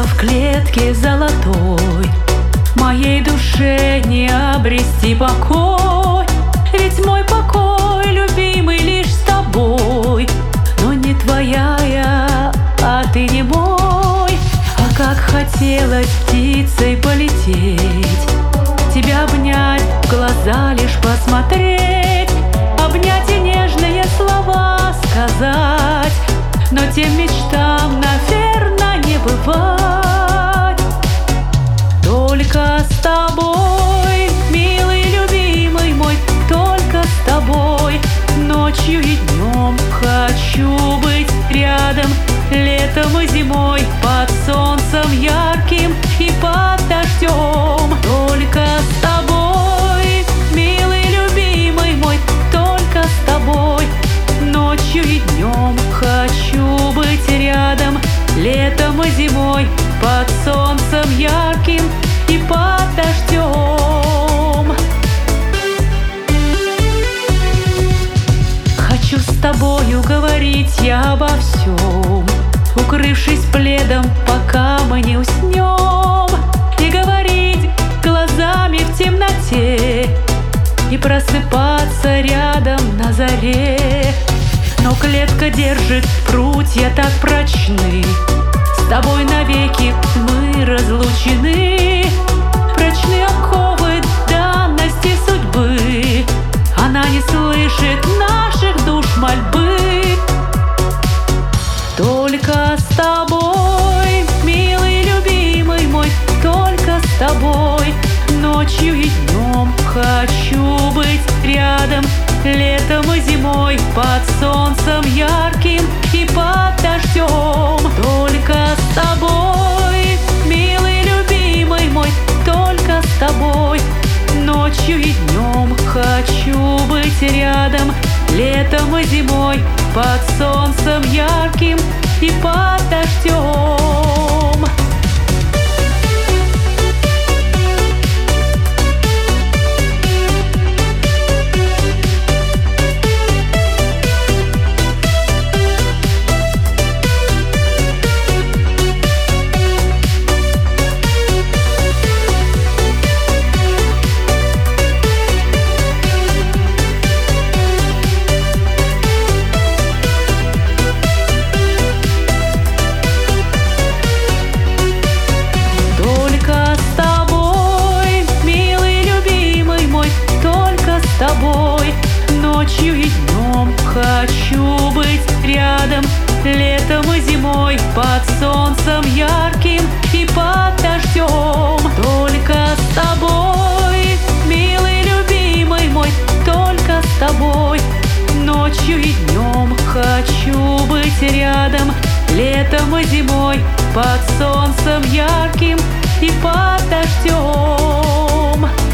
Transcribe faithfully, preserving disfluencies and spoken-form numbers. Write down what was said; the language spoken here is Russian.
в клетке золотой, моей душе не обрести покой. Ведь мой покой, любимый, лишь с тобой. Но не твоя я, а ты не мой. А как хотелось птицей полететь, тебя обнять, в глаза лишь посмотреть, обнять и нежные слова сказать. Но тем мечтам, наверно, не бывать. Только с тобой, милый, любимый мой, только с тобой. Ночью и днем хочу быть рядом, летом и зимой, под солнцем ярким и под дождем. Только с тобой, милый, любимый мой, только с тобой. Ночью и днем хочу быть рядом, летом и зимой, под солнцем ярким и под дождем. Хочу с тобою говорить я обо всем, укрывшись пледом, пока мы не уснем, и говорить глазами в темноте, и просыпаться рядом на заре. Но клетка держит прутья так прочны, с тобой навеки мы разлучены. Прочны оковы данности судьбы, она не слышит наших душ мольбы. Только с тобой, милый, любимый мой, только с тобой. Ночью и днем хочу быть рядом, летом и зимой, под солнцем ярким и под дождем. Только с тобой, милый, любимый мой, только с тобой. Ночью и днем хочу быть рядом, летом и зимой, под солнцем ярким и под дождем. С тобой ночью и днем хочу быть рядом, летом и зимой, под солнцем ярким и под дождем. Только с тобой, милый, любимый мой, только с тобой. Ночью и днем хочу быть рядом, летом и зимой, под солнцем ярким и под дождем.